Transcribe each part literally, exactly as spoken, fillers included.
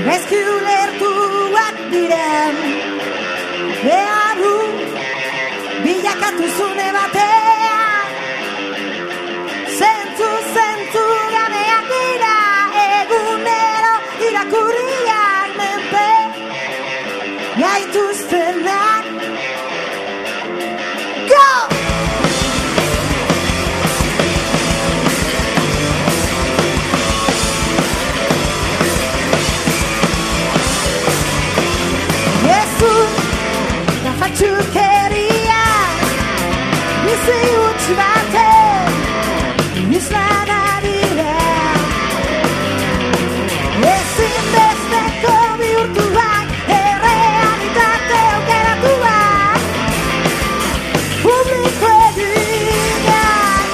Gaizki ulertuak diren behar du bilakatu zune batean zentzu, zentzu ganeak dira egunero irakurriak menpe gaituztenak Go! Fatxukeria bizi huts baten izan adira ezinbesteko bihurtuak errealitate aukeratuak publiko eginak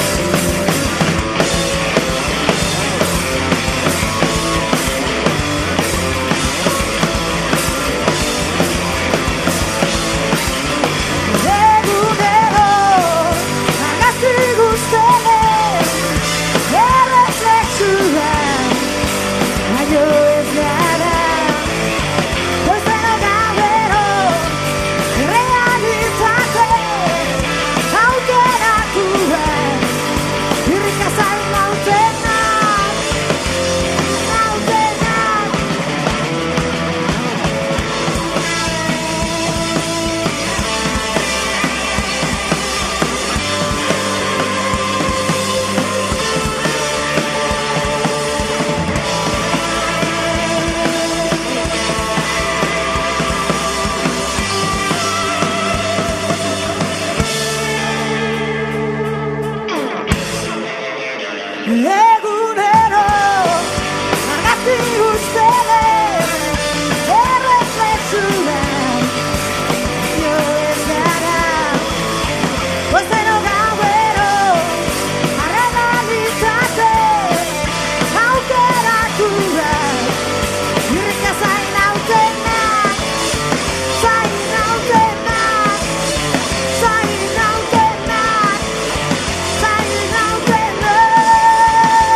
Egunero argazki guztien erreflexuan jo ez gara Goizero gauero arrealitate aukeratu da irrika zain hautenak zain hautenak zain hautenak zain hautenak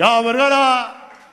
Ja, bergara!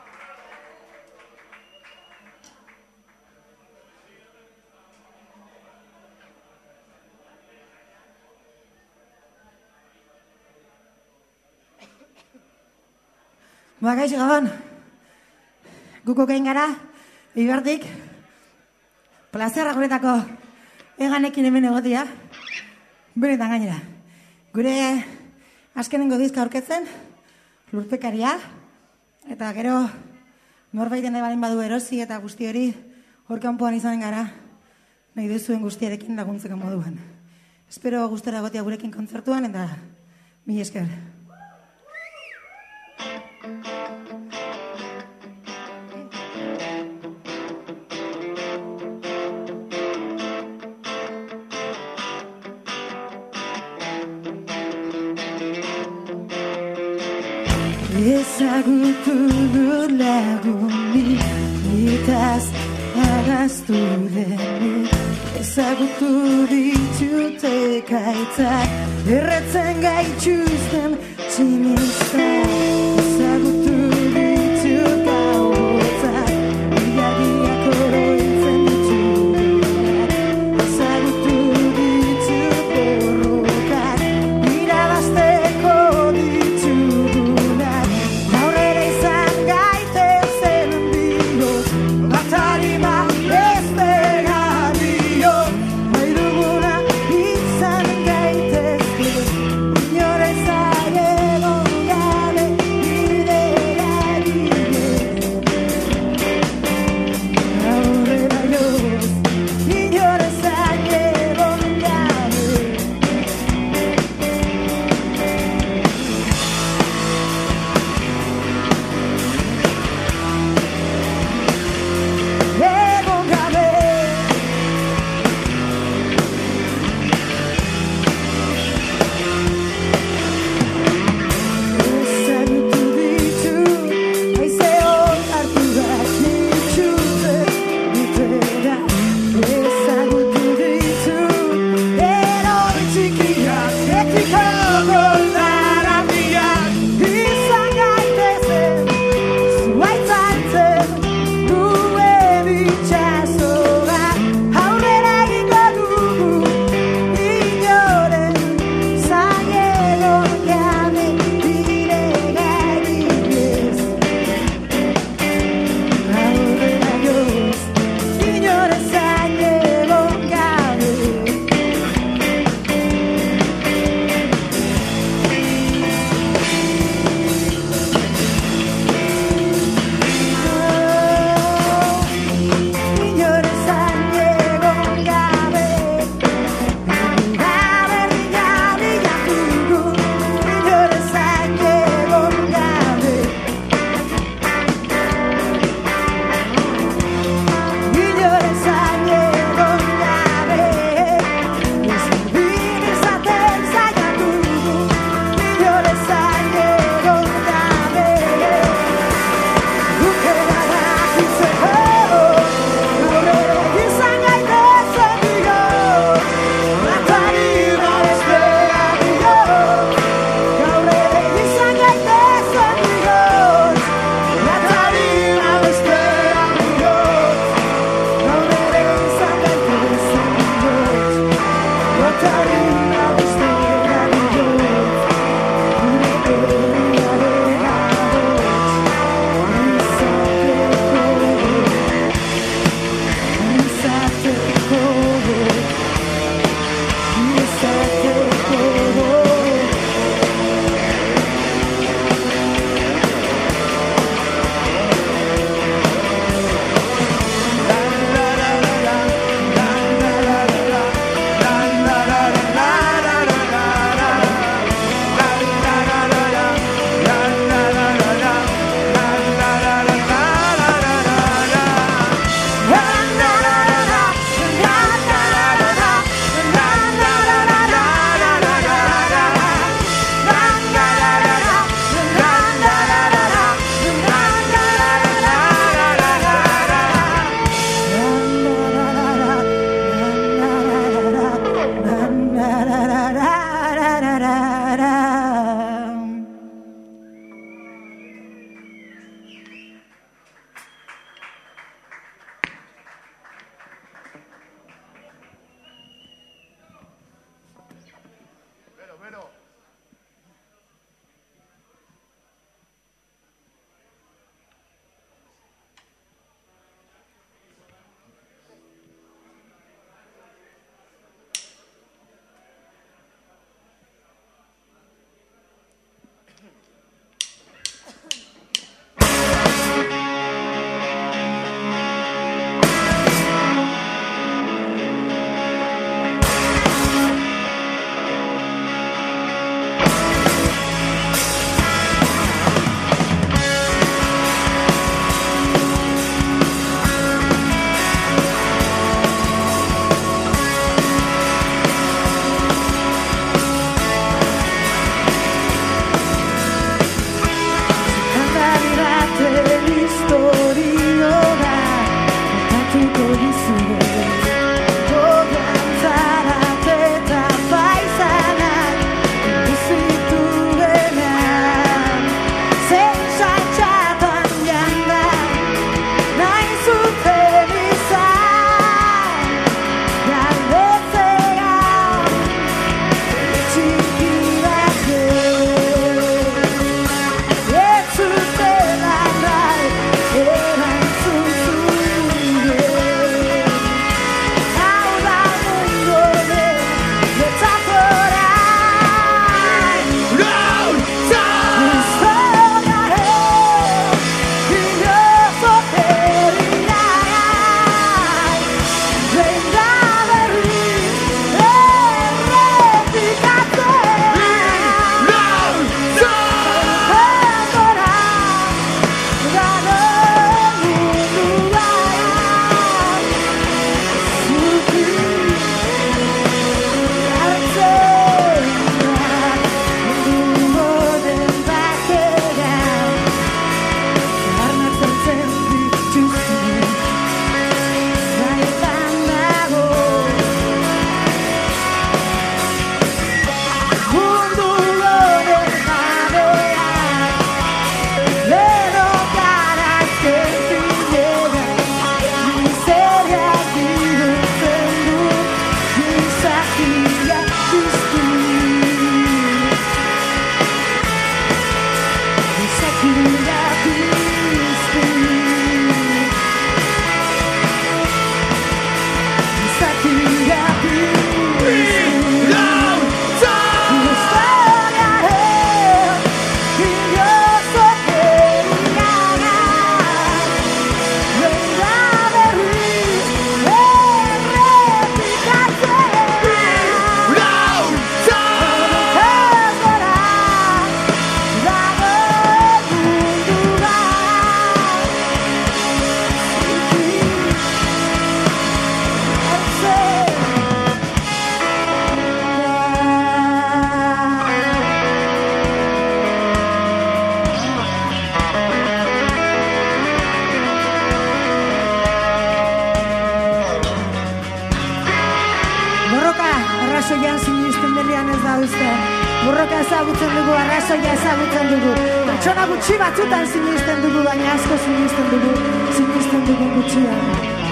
Ba, gaixo gabon. Guko kein gara, ibertik. Plazerra guretako eganekin hemen egotia. Benetan gainera. Gure azkenengo dizka aurketzen, lurpekaria. Eta gero norbaiten ebaren badu erosi eta guzti hori hor kanpoan izan gara. Nahi duzuen guztiarekin laguntzeko moduan. Espero gustora egotia gurekin kontzertuan eta mila esker. Ezagutu dut laguni, itaz agaztu deni. Ezagutu ditut ekaitzak, erretzen gaituzten tximistak. Ezagutu ditut gauetzak, ilargiak oroitzen ditugunak. Ezagutu ditut borrokak, irabazteko ditugunak. Aurrera izan gaitezen dio, batarima ez begario. Nahi duguna izan gaitezke, inora izan egon gabe. arrazoian sinisten denean ez da uste. Borroka ezagutzen dugu, arrazoia ezagutzen dugu. Pertsona gutxi batzutan sinisten dugu, baina asko sinisten dugu, sinisten dugu gutxian.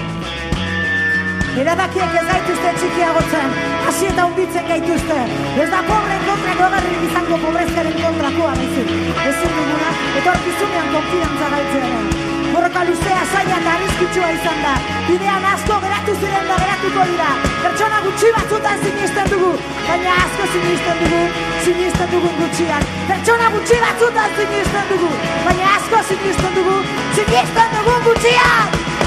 Erabakiek ez gaituzte txikiagotzen, hasi eta hunditzen gaituzte. Ez da pobren kontra goberrik izango pobrezkaren kontrakoa baizik. Ezin duguna, etorkizunean konfiantza galtzea. Borroka luzea, saia eta arriskitsua izan da. Bidean asko geratu ziren da geratuko dira. Pertsona gutxi batzutan sinisten dugu, baina asko sinisten dugu, sinisten dugu gutxian. Pertsona gutxi batzutan sinisten dugu, baina asko sinisten dugu, sinisten dugu gutxian.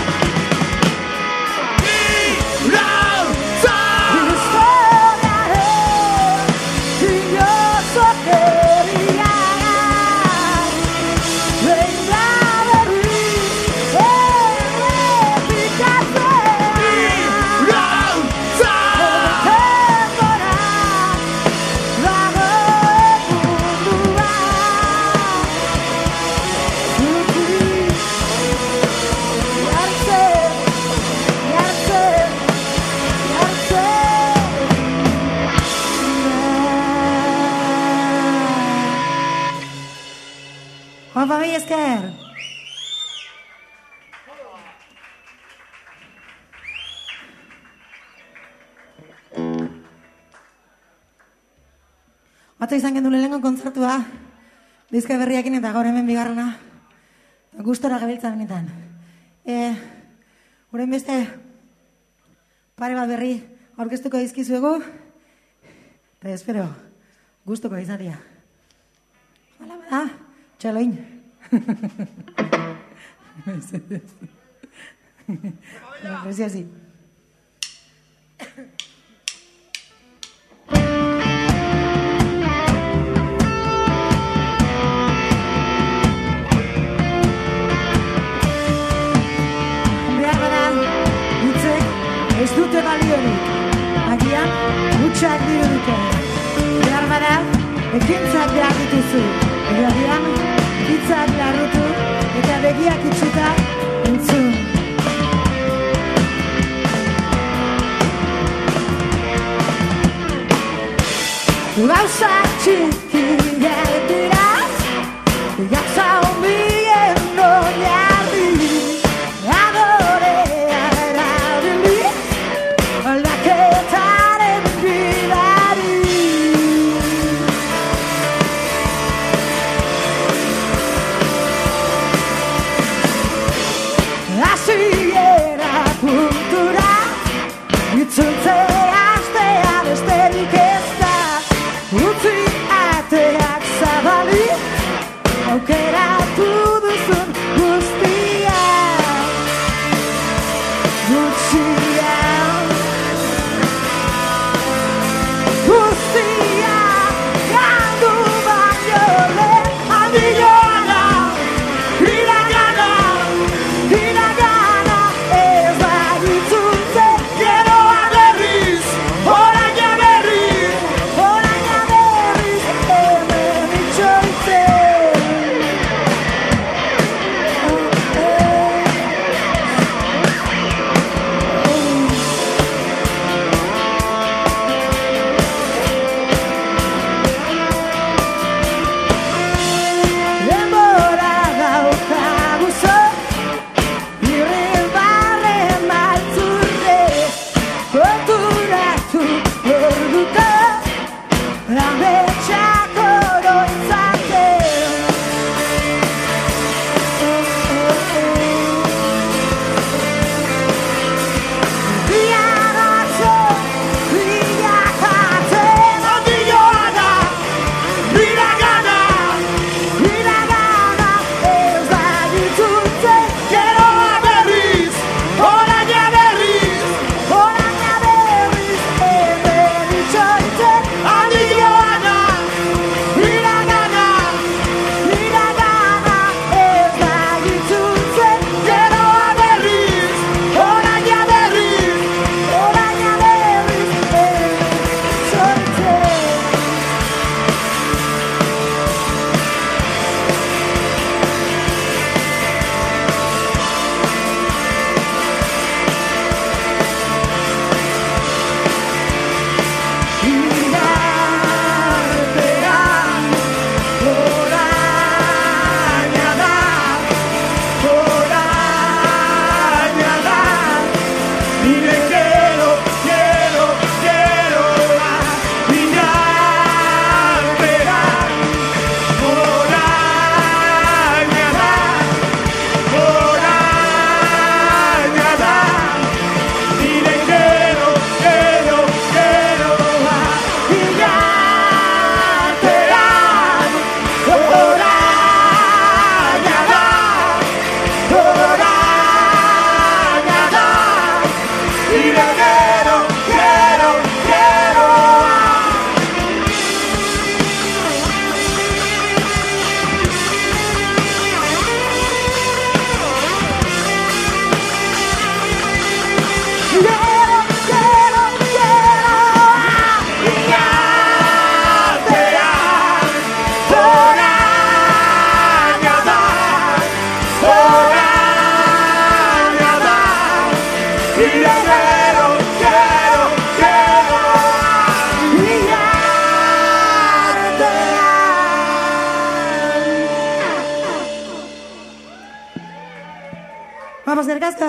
Juanpa, mi esker. Atzo izan gendu lehenengo kontzertua, dizka berriakin eta gaur hemen bigarrena. Gustora gabiltza benetan. E, Uren beste pare bat berri aurkeztuko dizkizuegu, eta espero gustuko izatea. Hala bada, txaloin. Gracias, sí. Ez dute baliorik, agian gutxak diru dute. Behar bada, ekintzak behar dituzu. Agian, hitzak larrutu eta begiak itxuta entzun. Gauza txikiak dira, gauza honbien oinarri. Itzultzea astea besterik ez da, utzi ateak zabalik. quiero, quiero, quiero. Vamos, del gasto.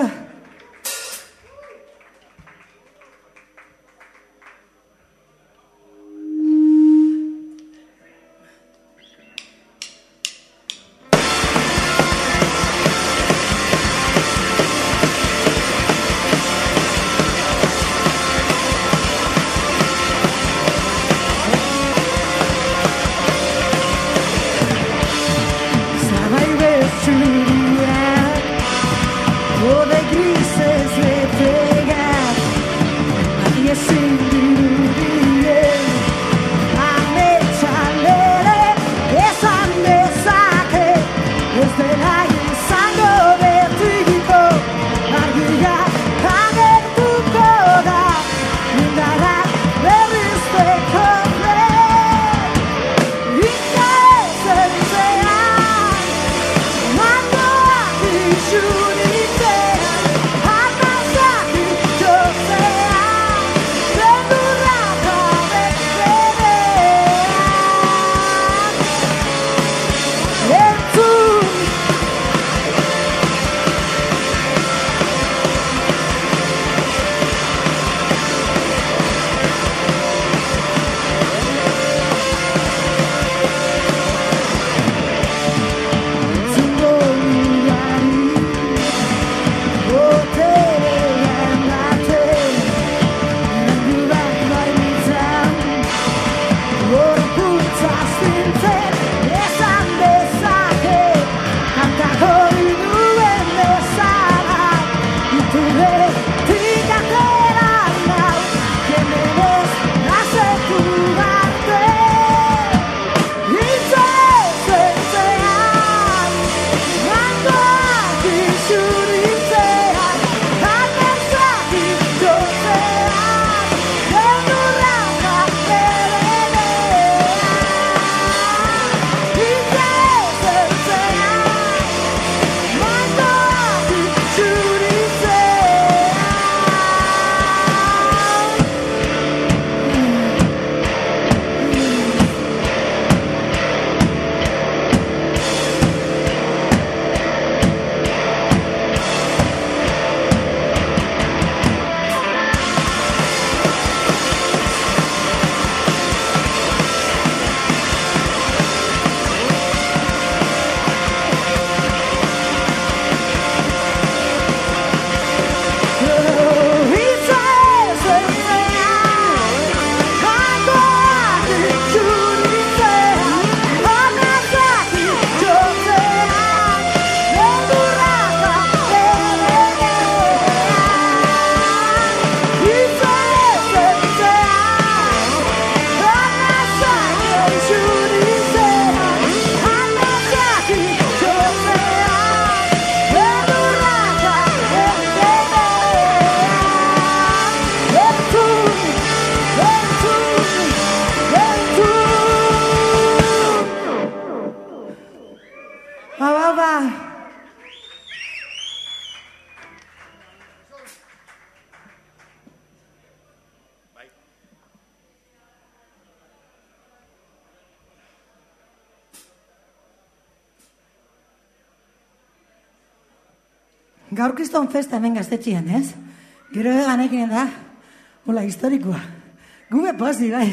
Gaur kriston festa hemen gaztetxian, ez? Gero eganekin da, hola, historikoa. Gume posi, bai.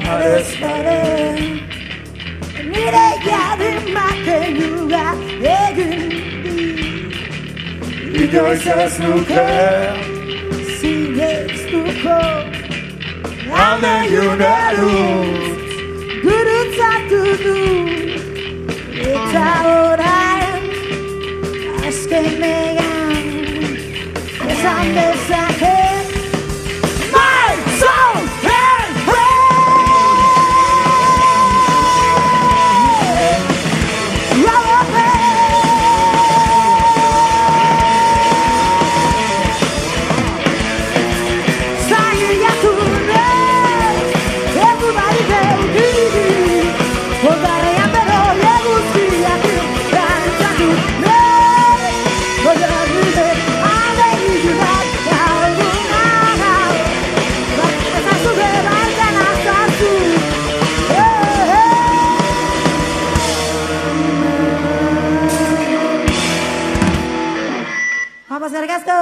Parez pare nire jarrimak enuga egin di Inoiz ez nuke zineztuko Alde juneruz gurutzatu du Eta orain azkenean esan dezaket My soul and praise Love Everybody Vamos, Ergasto.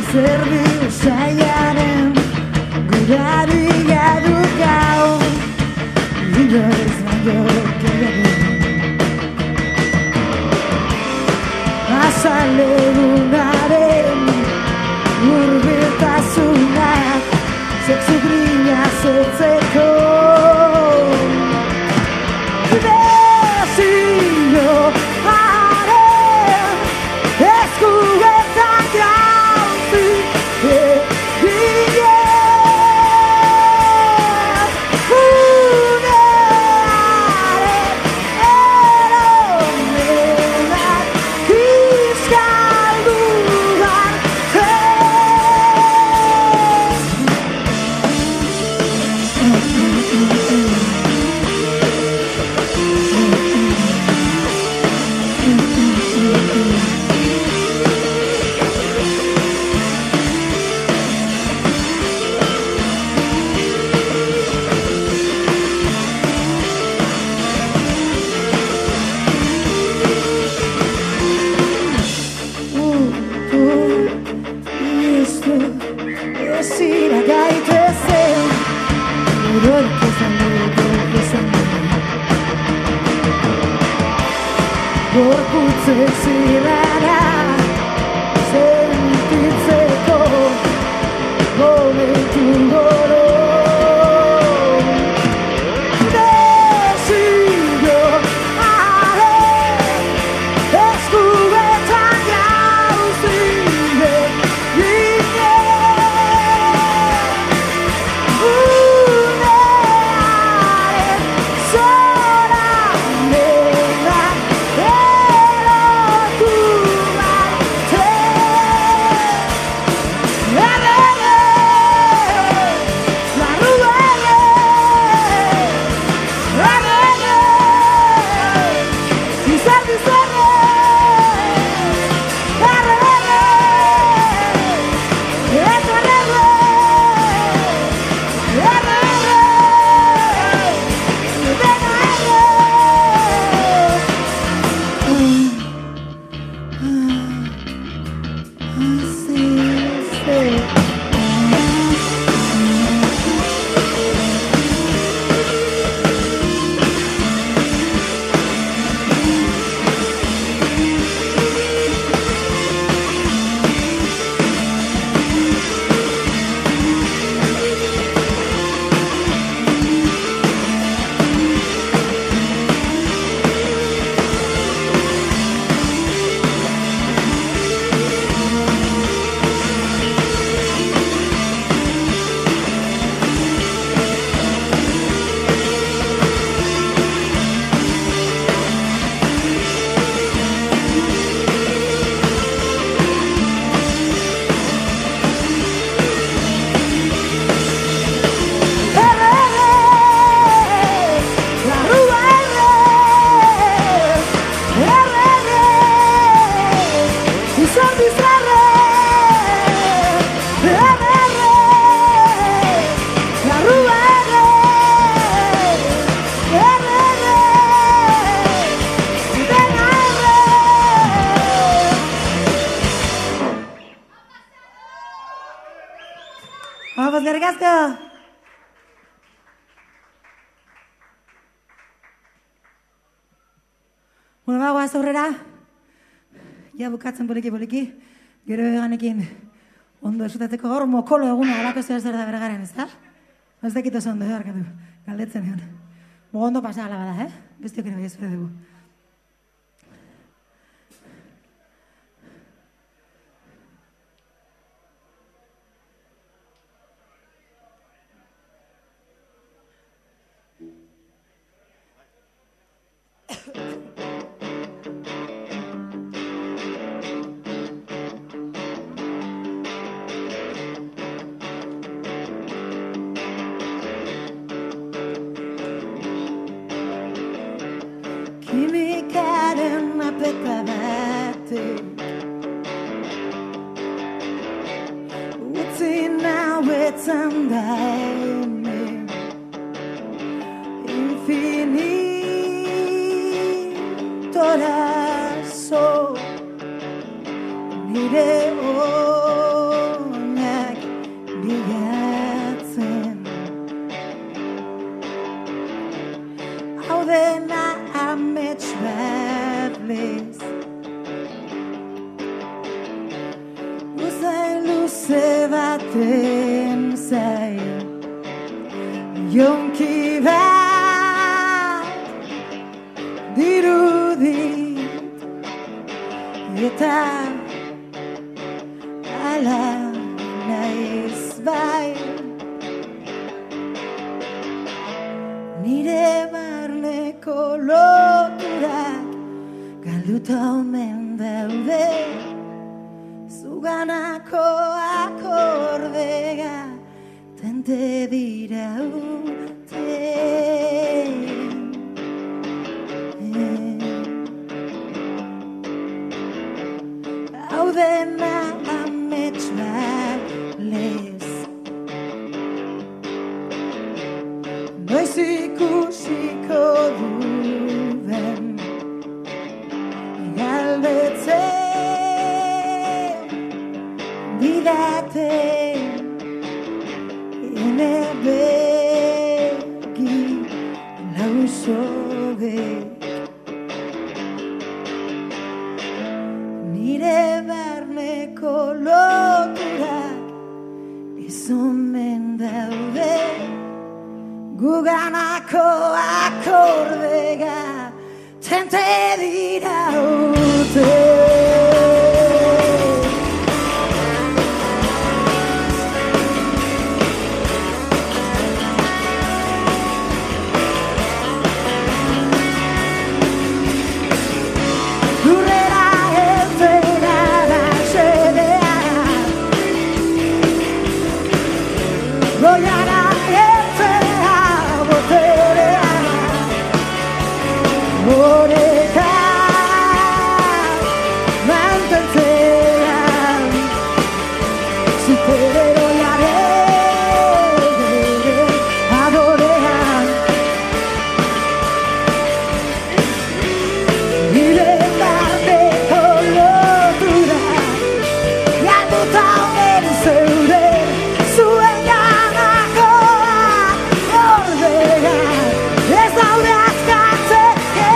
zerbi usaiaren guraria dukau inoiz baino gehiago azalegunaren hurbiltasunak sexu grina zetzeko desio haren eskuetan jauzi eginez unearen eromenak kiskaldu arte Ezira gaitezen Urorko zanuko bezan Gorputzek zirara Sentitzeko Gomentu goro Desio haren eskuetan jauzi unearen zoranenak erotu arte errege, larruege, errege, izan dizerre, errege, eta errege, Vamos, Gargasco! Bueno, bagoaz aurrera, ja bukatzen poliki-poliki, gero eganekin ondo esutatzeko gaur mokolo eguna alako zer zer da bergaren, ez da? Ez dakit oso ondo, harkatu, galdetzen egon. Mogo ondo pasa gala bada, eh? Bestiok ere bai ez dugu. Kimikaren apeta batek utzi nauetan da hemen infinitora zo nire hor berriz. Usain luze baten zain jonki bat dirudit eta ala naiz bai. Nire barneko loturak galduta omen daude, zuganako akordea tente dira ute. Hau dena amets bat lez, noiz ikusiko duden galdetzen didate ene begi lauzobek. Nire barneko loturak izomen daude, guganako akordega tente dira ute. Goiara ertzea boterea, oreka mantentzea, ziteroiaren adorean. Nire barneko lotura galduta omen zeure, zuen ez daude askatzeke.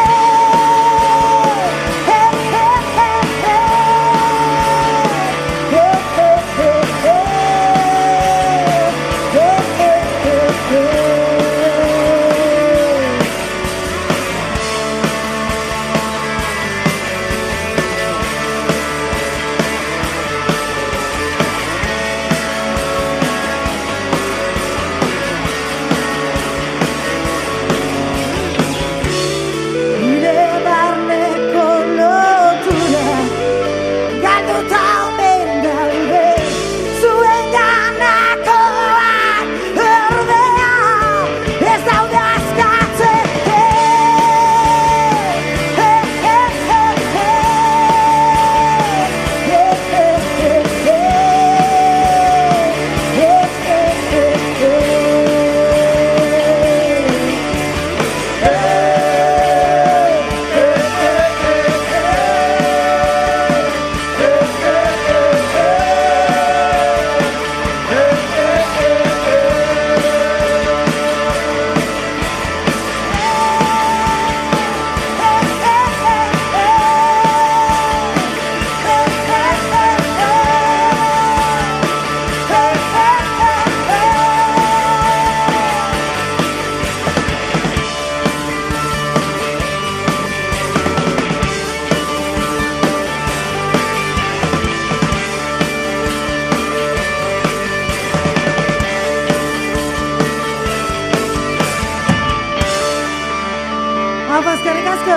Apa, eskerrik asko.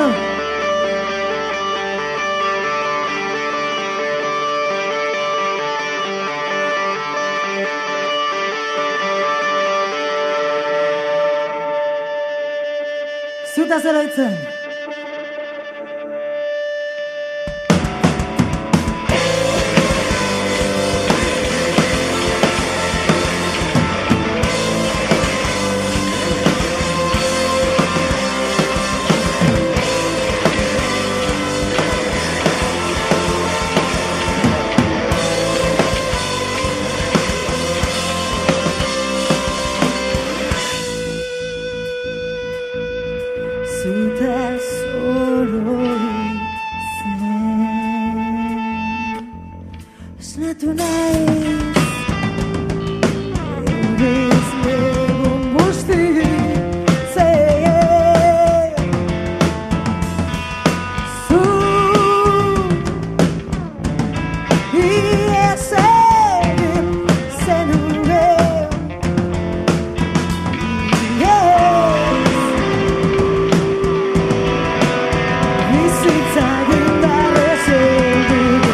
Zuta zeroitzen. Zuta naiz Euriz egun busti Zeie Zu Iez egin zenuen Yes Bizitza gindarrez egitu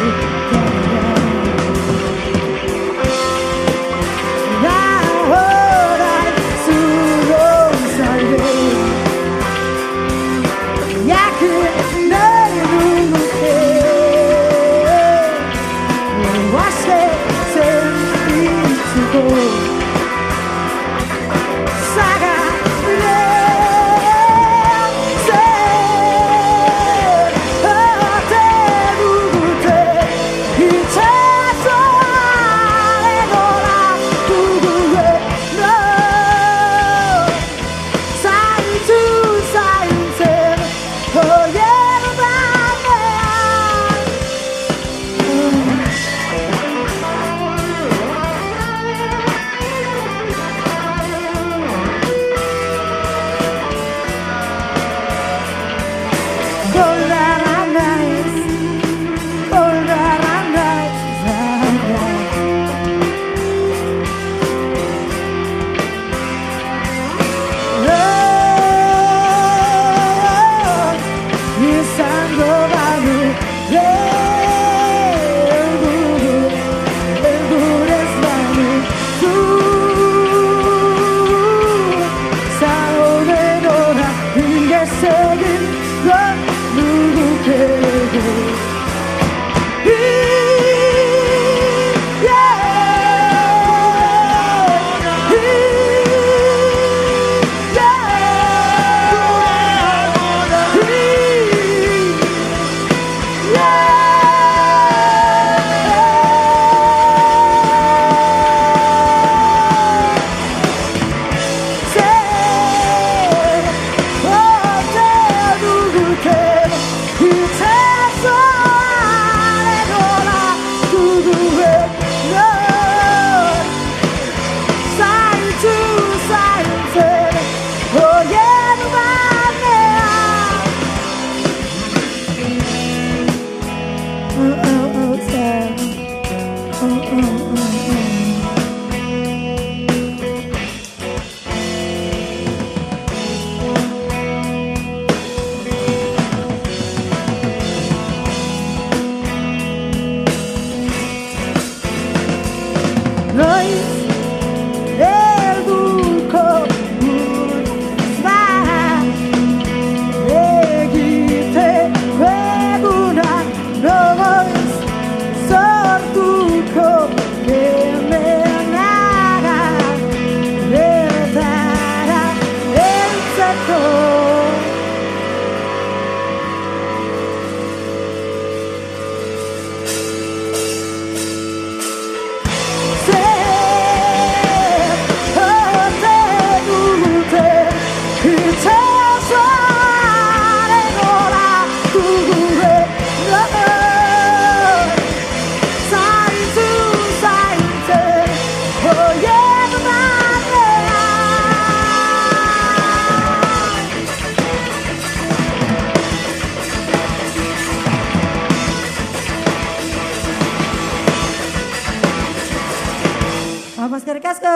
Eskerrik asko.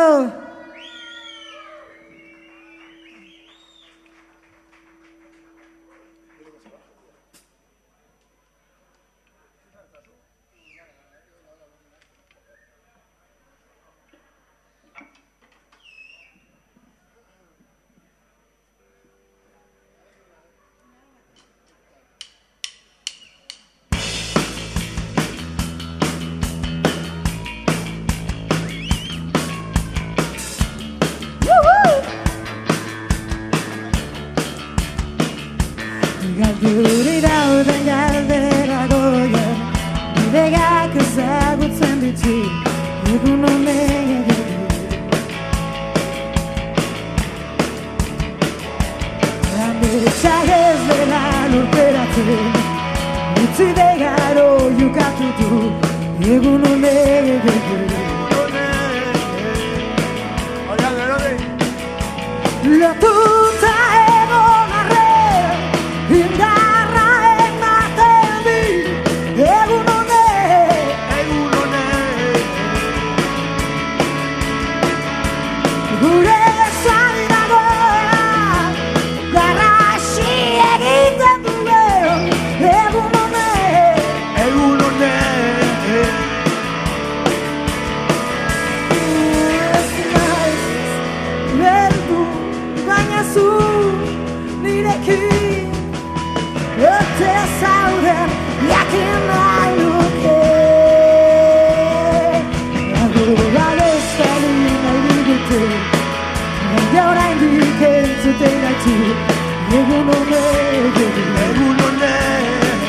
Galduri dauden galdera goien Bidegak ezagutzen ditu Egun honen egin Handitzak ez dela lurperatzen Utzi begaro jukatu du egun honek lotuta egon arren indarra ematen di egun honek egun honek gure zainagoan garrasi egiten duen egun honek egun honek ez naiz berdu baina zu nirekin ote zauden jakin nahi nuke aguran estali nahi dute baina oraindik entzuten gaitu egun honek egun honek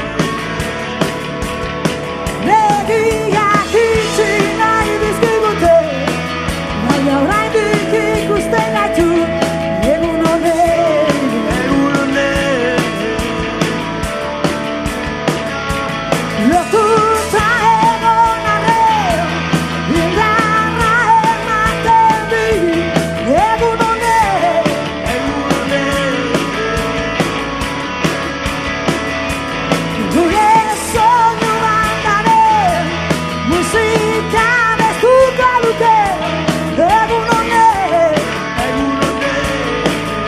begiak itxi nahi dizkigute baina oraindik ikusten gaitu egun honek egun honek lotuta egon arren indarra ematen di egun honek egun honek gure soinu bandaren musika bestuko luke egun honek egun honek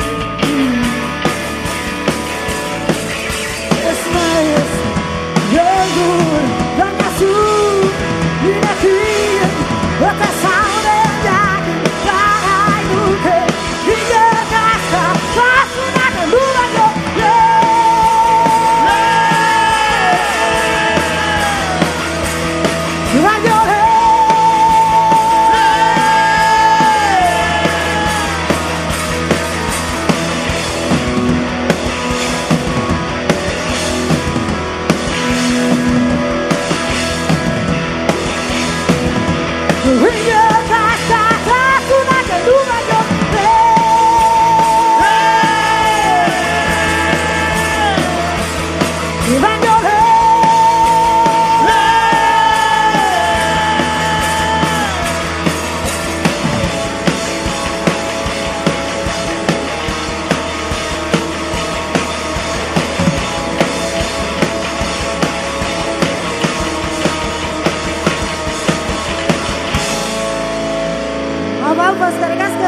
ez naiz beldur baina zu nirekin ote zauden jakin nahi nuke ikerkasta basunak heldu baino lehen baino ikerkasta basunak heldu baino lehen baino Hau, eskerrik asko!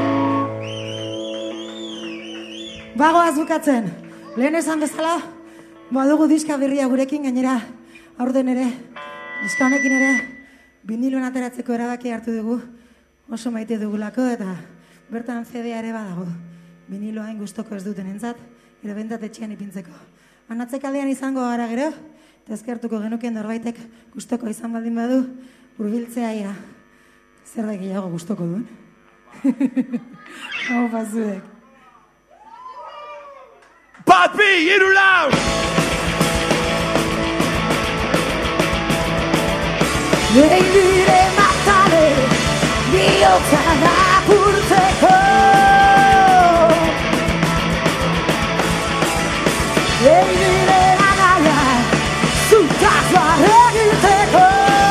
Bagoaz bukatzen, lehen esan bezala, badugu diska berria gurekin, gainera, aurten ere, diska honekin ere, biniloan ateratzeko erabaki hartu dugu, oso maite dugulako, eta bertan C D-a ere badago, biniloain gustoko ez duten entzat, ere bentat etxean ipintzeko. Anatzekaldean izango gara gero, eta eskertuko genukien norbaitek gustoko izan baldin badu, hurbiltzea ia. Zer da gehiago gustoko duen? Hau pazuek. Papi, hiru lau! Egin dire matale, bihotza lapurtzeko. Egin dire nagaia, zutazoa egiteko.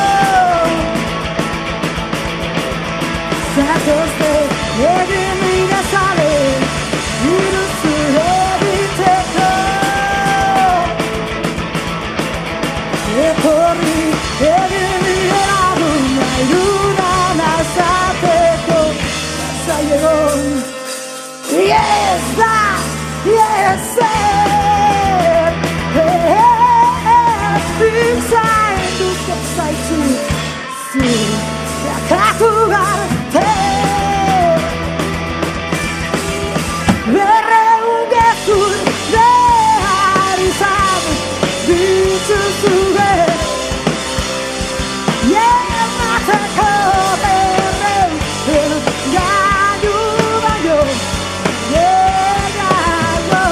Zatozte egin mire zale, iruzu egiteko. Ekorri egin mire lagun, nahi dudan azateko. Zailegon, yes da, yes zer. Ez bizzain duke zaitu, zu jakatu garte. Berreun gezur behar izan dituzuge. Emateko berreun gaiu baino gehiago.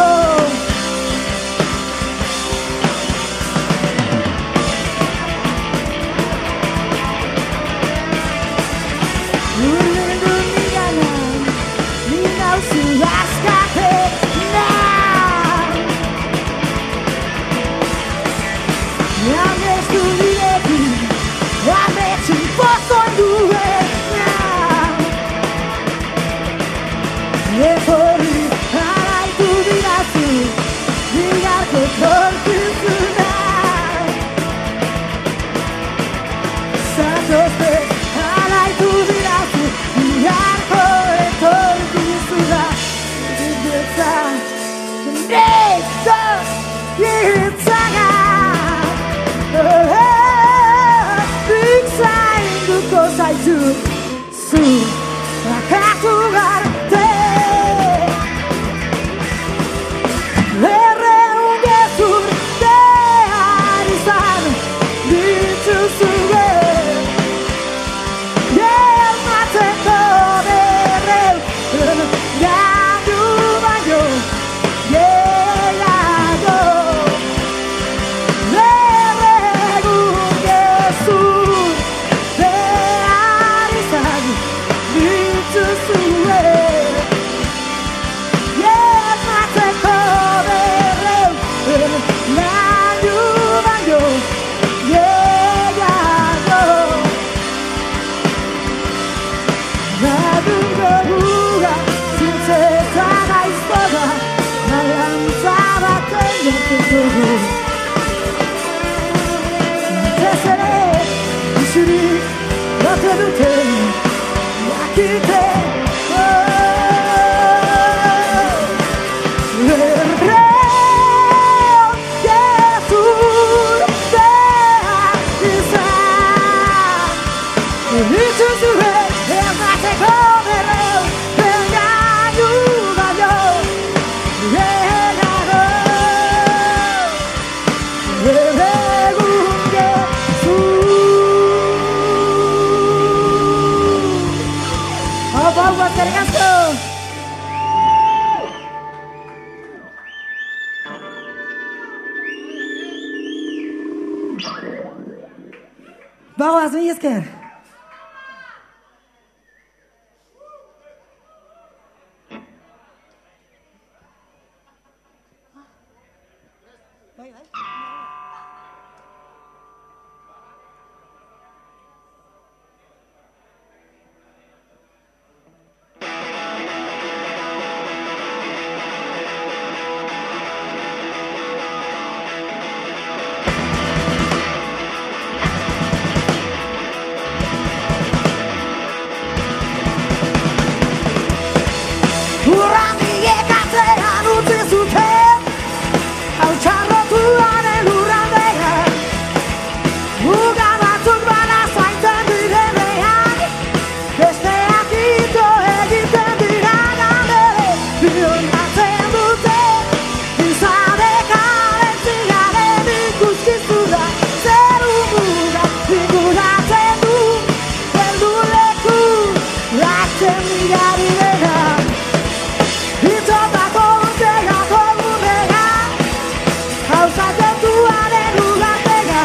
Urlindu nigana, ni nauzu askapena. Amestu nirekin gaitu zu akatu arte Erreun gezur behar izan dituzue Gelmatzeko berreu Gandu baino gehiago Erreun gezur behar izan dituzue Gelmatzeko berreu Gandu baino gehiago Badungo gura zintzetan aiztoga Nalantza baten jokutugu Zintez ere isurik bate duten Jakite Erreun gezur behar izan Dituzue emateko berreu Bergaitu baino gehiago Erregun gezur Opa, opa, eskerrik asko! Bagoaz, mila esker! Urran biek atzean utzi zuten Hau txarrotuaren lurraldean Muga batzuk bana zaintzen direnean Besteak ito egiten dira galdere Bionatzen dute Izadekaren zigaren ikuskizuna Zeru muga inguratzen du Heldu leku Latzen migari dena Itzotako urtegako burrega Hauzatzen duaren ugartega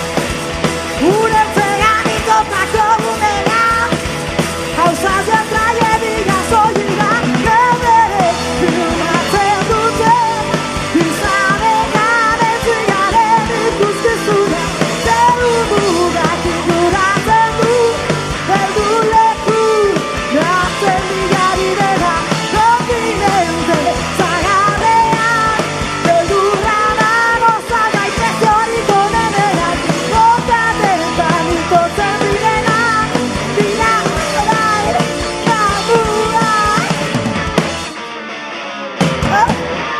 Uretzean itzotako burrega Hauzatzen tragedia zoiga Gebere filmatzen dute Izadekaren zigaren ikuskizuna Zeru mugak inguratzen du Heldu leku Latzen migari dena Kontinente zagarrean Beldurra dago zagai preziorik onenean Botatetan ikotzen direnak Dira orain gamua Oh, oh.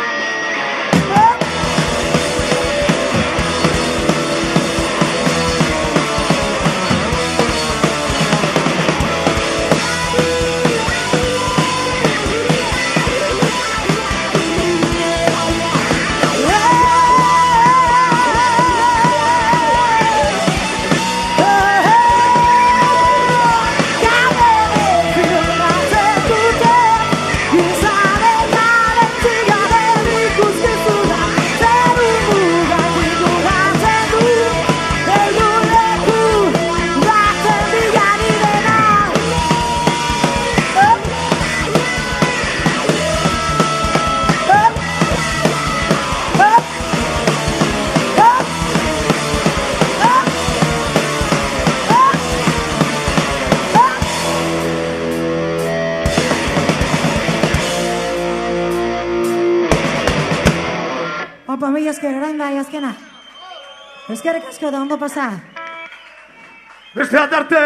Opa, mila esker, orain bai azkena. Eskerrik asko da ondo pasa. Beste atarte!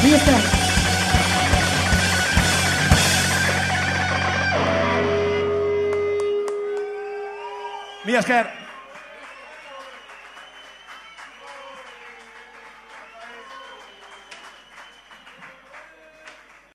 Mi esker. Mi esker.